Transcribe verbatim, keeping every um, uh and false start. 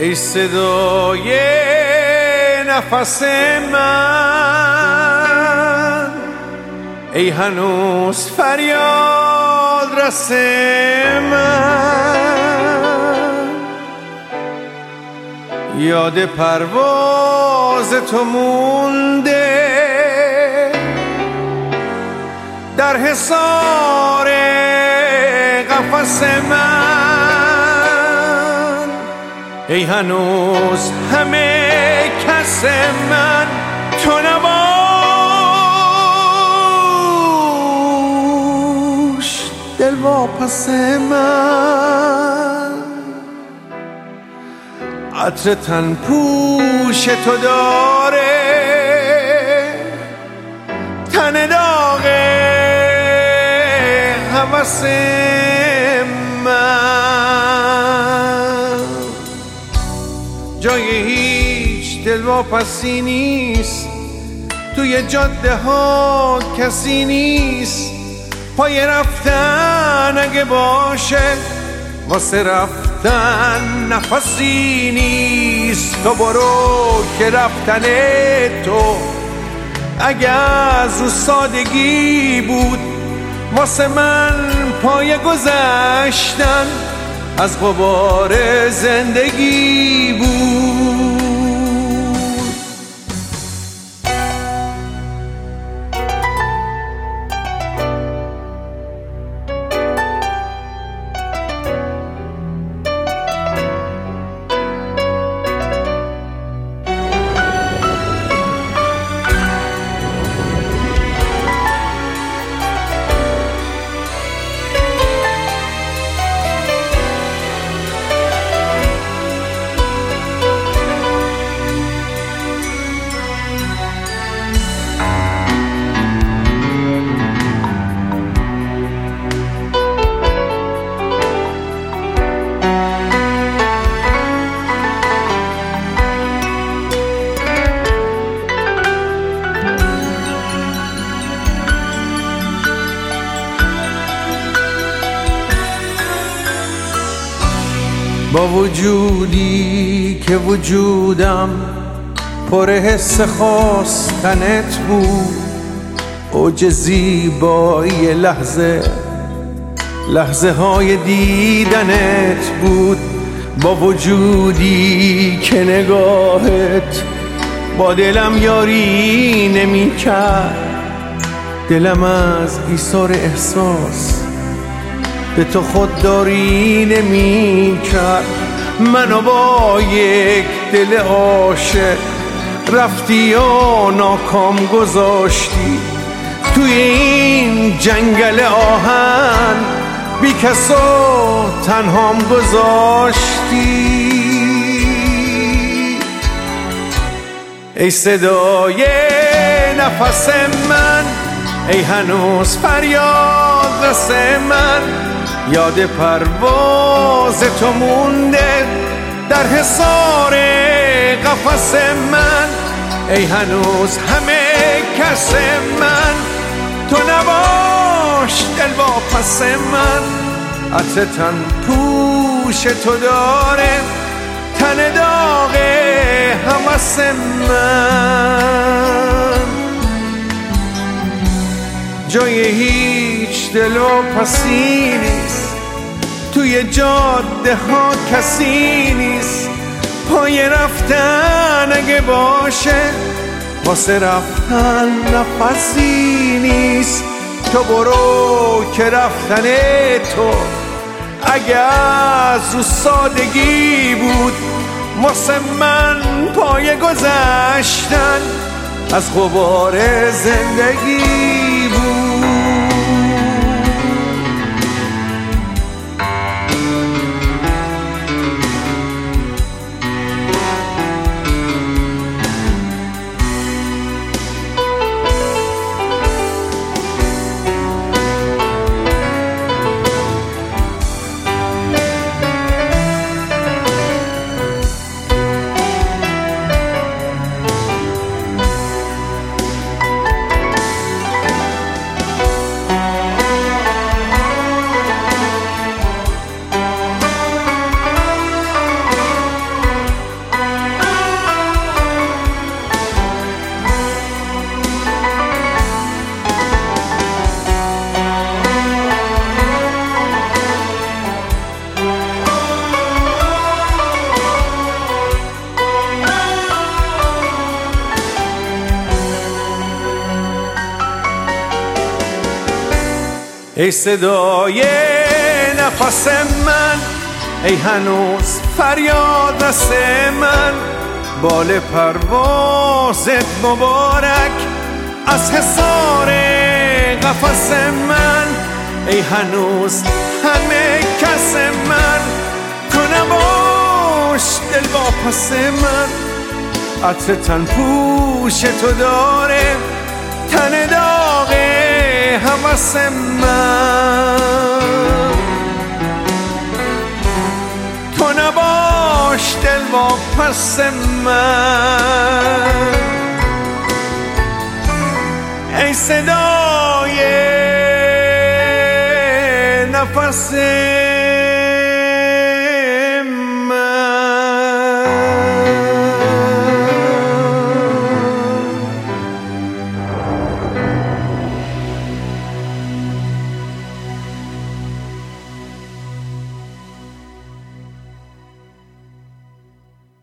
ای صدای نفس من، ای هنوز فریاد رس من، یاد پرواز تو مونده در حصار قفس من، ای هنوز همه کس من تو نباش دل واپس من. عطر تن پوش تو داره تن داغ هوس من، جای هیچ دلواپسی نیست، توی جاده ها کسی نیست، پای رفتن اگه باشه واسه رفتن نفسی نیست. تو برو که رفتن تو اگه از رو سادگی بود، واسه من پای گذشتن از غبار زندگی بود. با وجودی که وجودم پر حس خواستنت بود، اوج زیبایی لحظه لحظه های دیدنت بود. با وجودی که نگاهت با دلم یاری نمی کرد، دلم از ایثار احساس به تو خودداری نمی کرد. منو با یک دل عاشق رفتی و ناکام گذاشتی توی این جنگل آهن، بی کس و تنهام گذاشتی. ای صدای نفس من، ای هنوز فریاد رس من، یاد پرواز تو مونده در حصار قفس من، ای هنوز همه کس من تو نباش دل واپس من. عطر تن پوش تو داره تن داغ هوس من، جای هیچ دلواپسی نیست، توی جاده ها کسی نیست، پای رفتن اگه باشه واسه رفتن نفسی نیست. تو برو که رفتن تو اگه از رو سادگی بود، واسه من پای گذشتن از غبار زندگی بود. ای صدای نفس من، ای هنوز فریاد رس من، بال پروازت مبارک از حصار قفس من، ای هنوز همه کس من، تو نباش دل واپس من. عطر تن پوش تو داره تن داغ هوس من، تو نباش دل واپس من. ای صدای نفس